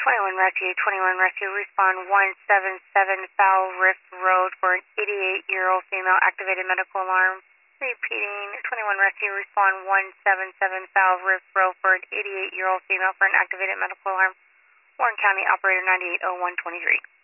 21 Rescue, respond 177 Foul Rift Road for an 88-year-old female, activated medical alarm. Repeating, 21 Rescue, respond 177 Foul Rift Road for an 88-year-old female for an activated medical alarm. Warren County, operator 980123.